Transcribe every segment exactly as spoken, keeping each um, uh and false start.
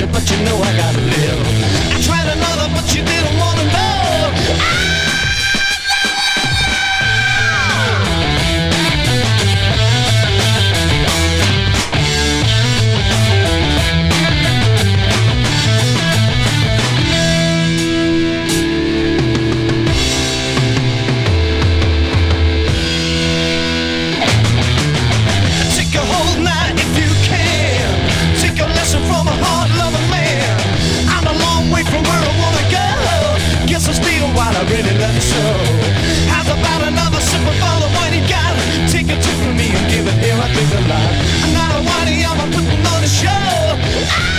you, but you know I gotta live. I tried another, but you didn't wanna know. I really love you so. How's about another sip of all the wine you got? Take a tip from me and give it here, I drink a lot. I'm not a whiny, I'm a putting on a show.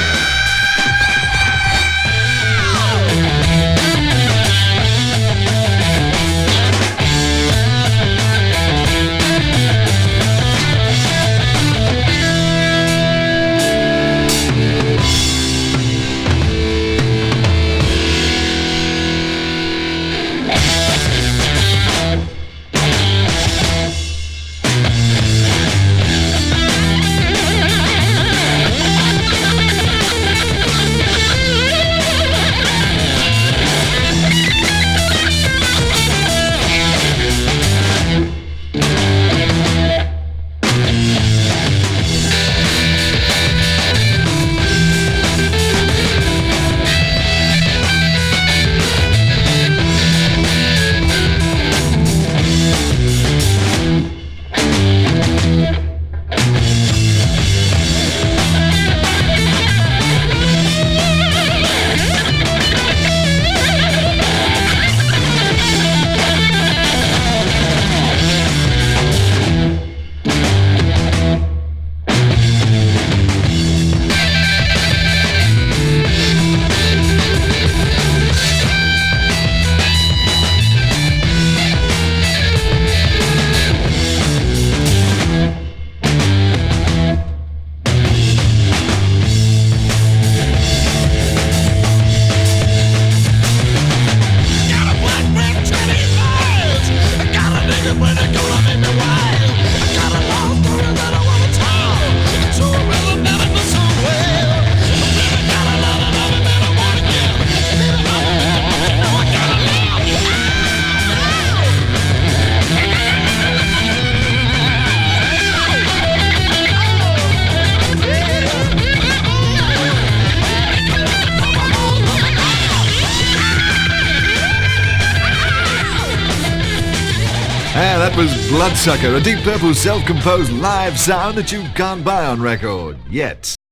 Yeah, that was Bloodsucker, a Deep Purple self-composed live sound that you can't buy on record. Yet.